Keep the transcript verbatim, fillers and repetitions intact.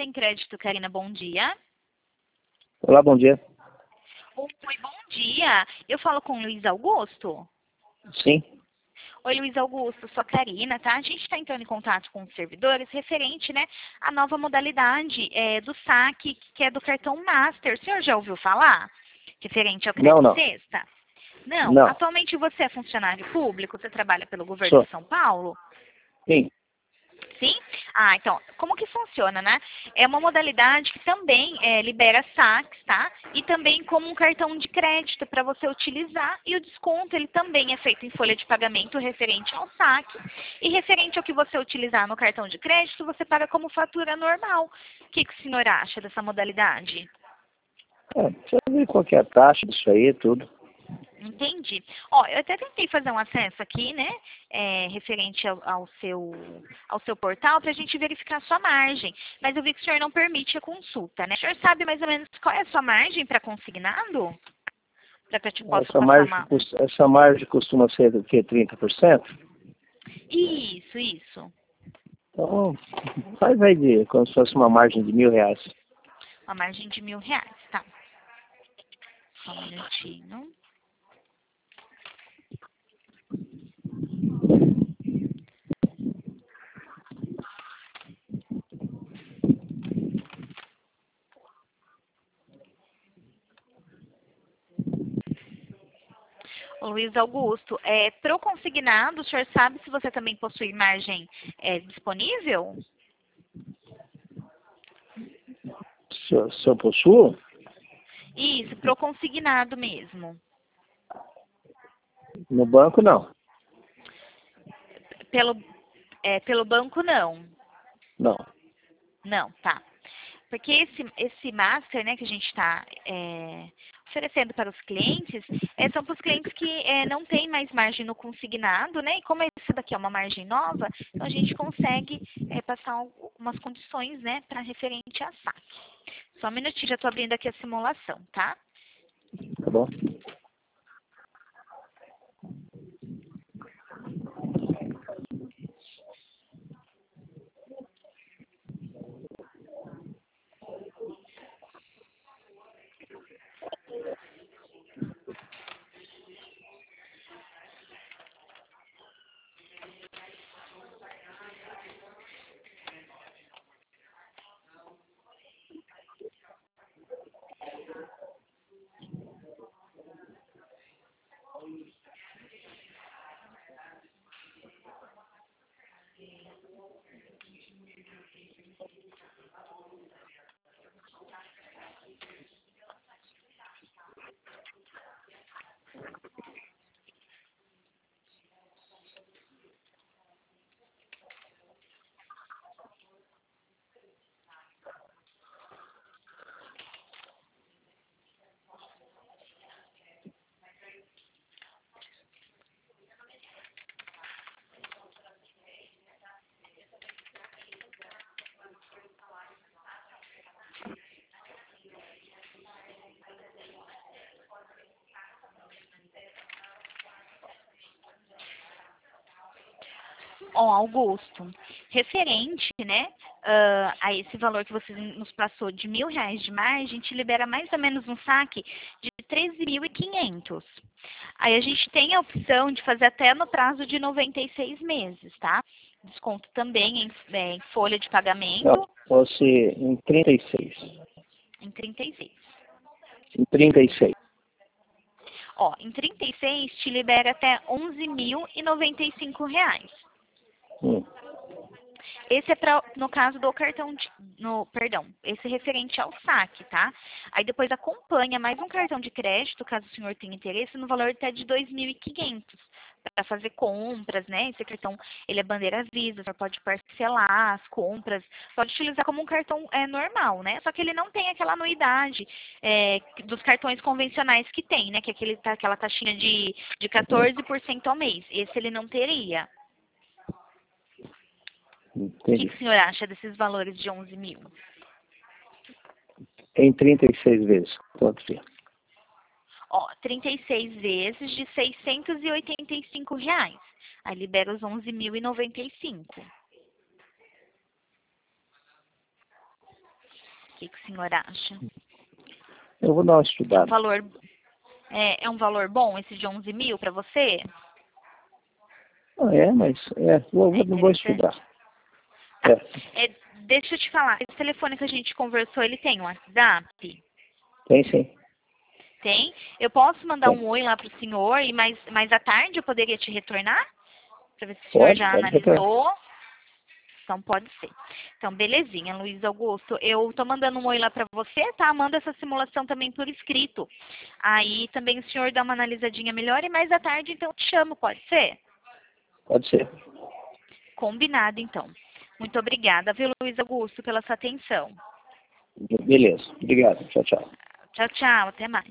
Sem Crédito, Karina, bom dia. Olá, bom dia. Oi, bom dia. Eu falo com o Luiz Augusto? Sim. Oi, Luiz Augusto, sou a Karina, tá? A gente está entrando em contato com os servidores referente, né, à nova modalidade é, do saque, que é do cartão Master. O senhor já ouviu falar? Referente ao crédito Não, não. sexta? Não. Não. Atualmente você é funcionário público? Você trabalha pelo governo Sou. de São Paulo? Sim. Sim? Ah, então, como que funciona, né? É uma modalidade que também é, libera saques, tá? E também como um cartão de crédito para você utilizar. E o desconto, ele também é feito em folha de pagamento referente ao saque. E referente ao que você utilizar no cartão de crédito, você paga como fatura normal. O que, que o senhor acha dessa modalidade? É, deixa eu ver qual que é a taxa disso aí, tudo. Entendi. Ó, eu até tentei fazer um acesso aqui, né, é, referente ao, ao seu, ao seu portal para a gente verificar a sua margem. Mas eu vi que o senhor não permite a consulta, né? O senhor sabe mais ou menos qual é a sua margem para consignado? Para que eu te possa Essa passar margem, uma... cos- essa margem costuma ser do que? trinta por cento? Isso, isso. Então, faz aí de, como se fosse uma margem de mil reais. Uma margem de mil reais, tá? Só um minutinho. Ô, Luiz Augusto, é, pro consignado, o senhor sabe se você também possui margem é, disponível? Se, eu- se eu possuo, Isso, pro consignado mesmo. no banco não. Pelo, é, pelo banco, não. Não. Não, tá. Porque esse, esse master, né, que a gente está é, oferecendo para os clientes, é, são para os clientes que é, não têm mais margem no consignado, né? E como esse daqui é uma margem nova, então a gente consegue é, passar algumas condições, né, para referente a saque. Só um minutinho, já estou abrindo aqui a simulação, tá? Tá bom? Ó, Augusto, referente, né, ah, a esse valor que você nos passou de mil reais de margem, te libera mais ou menos um saque de treze mil e quinhentos. Aí a gente tem a opção de fazer até no prazo de noventa e seis meses, tá? Desconto também em, é, em folha de Não, pagamento fosse em trinta e seis. em trinta e seis. Em trinta e seis. Ó, em trinta e seis te libera até onze mil e noventa e cinco reais. Hum. Esse é pra, no caso do cartão, de, no, perdão, esse é referente ao saque, tá? Aí depois acompanha mais um cartão de crédito, caso o senhor tenha interesse, no valor até de dois mil e quinhentos para fazer compras, né? Esse cartão, ele é bandeira Visa, você pode parcelar as compras, pode utilizar como um cartão é, normal, né? Só que ele não tem aquela anuidade é, dos cartões convencionais que tem, né? Que é aquele, aquela taxinha de, de quatorze por cento ao mês. Esse ele não teria. O que, Entendi. que o senhor acha desses valores de onze mil? Em trinta e seis vezes. Quanto que é? Ó, trinta e seis vezes de seiscentos e oitenta e cinco reais. Aí libera os onze mil e noventa e cinco. que, que o senhor acha? Eu vou dar uma É um estudada. valor, é, é um valor bom esse de onze mil para você? Ah, é, mas é, vou, É vou, vou interessante. estudar. É, É, deixa eu te falar, esse telefone que a gente conversou, ele tem um WhatsApp? tem sim, Tem? Eu posso mandar tem. um oi lá para o senhor e mais, mais à tarde eu poderia te retornar? Para ver se o senhor Pode, já pode retornar. analisou. Então pode ser. Então, belezinha, Luiz Augusto. Eu tô mandando um oi lá para você, tá? Manda essa simulação também por escrito. Aí também o senhor dá uma analisadinha melhor e mais à tarde, então eu te chamo, pode ser? Pode ser. Combinado, então. Muito obrigada, viu, Luiz Augusto, pela sua atenção. Beleza. Obrigado. Tchau, tchau. Tchau, tchau. Até mais.